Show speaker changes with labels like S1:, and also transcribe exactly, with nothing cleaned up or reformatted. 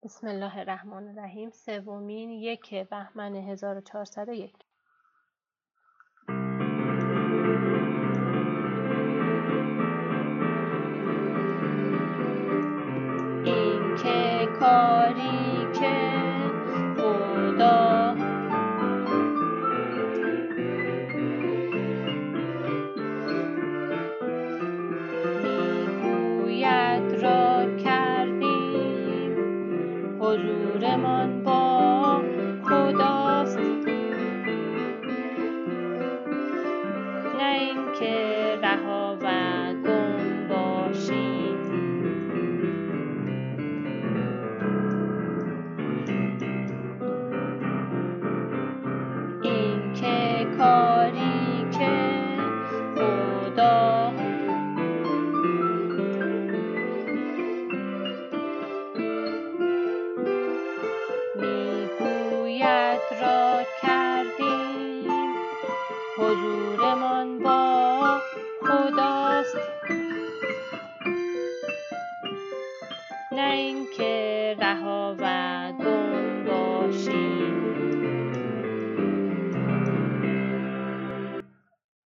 S1: بسم الله الرحمن الرحیم. سومین یک بهمن هزار و چهارصد و یک. این که کاری که خدا میگوید را کردیم، حضورمان با خداست، نه اینکه رها و گم باشیم. این که کاری که خدا میگوید را کردیم، حضورمان با خداست، نه اینکه رها و گم باشیم.